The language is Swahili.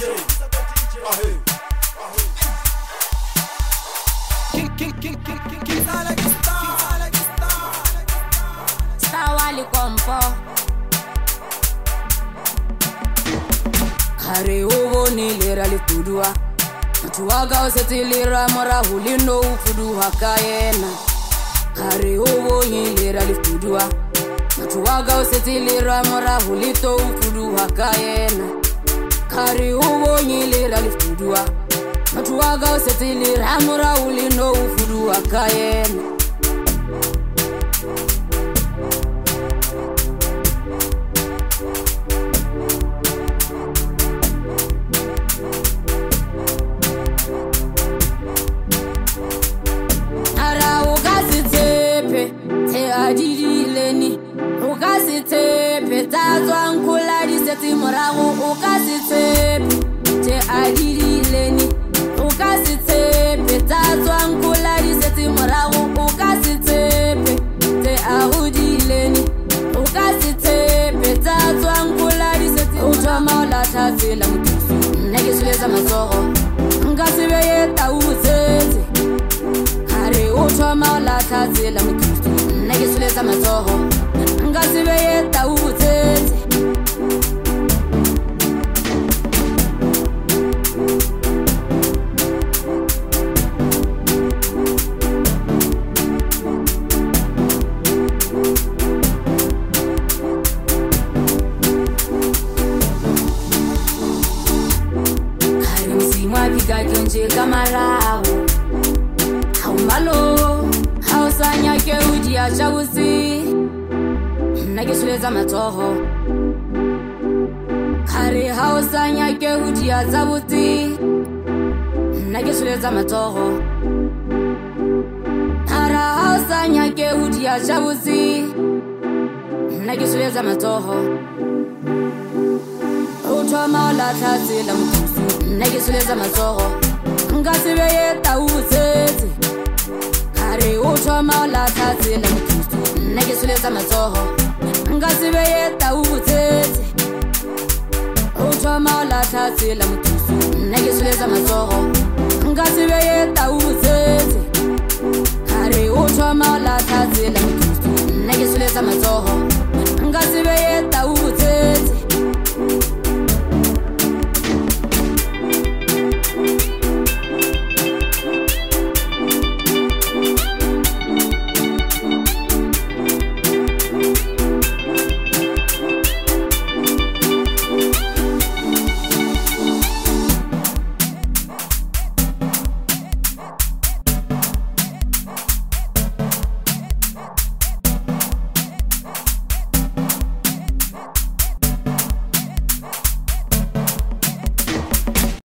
Stawali kompo Kare uvo nilera lifudua Matuwaga usetilira mora hulino ufudua kayena Kare uvo nilera lifudua Matuwaga usetilira mora hulito ufudua kayena Kare uvo nilera lifudua Matuwaga usetilira mora hulino ufudua kayena Adidileni ukasitepe tazwankula diseti morago ukasitepe te adidileni ukasitepe tazwankula diseti morago ukasitepe te ahudileni ukasitepe tazwankula diseti utamala tazela mtusu negisuleza mazoho ngasibeyeta uzete kare utamala tazela mtusu Negisuleza mazoho ngasibeyeta uzete Kare msimwa kikajonje kamarao Haumalo Hausanya ke uji achabusi Negisuleza matoho Kare hausanya ke uji achabusi Negisuleza matoho Kara hausanya ke uji achabusi Negisuleza matoho Utoma la tazela mkusu Negisuleza matoho Ngasibeyeta uzete Kare utoma la tazela mkusu Negisuleza matoho Ngasibeyeta uzete Utoma la tazela mkusu Negisuleza matoho Ngasibeyeta uzete Kare utoma la tazela mkusu Negisuleza matoho Ngasibeyeta uzete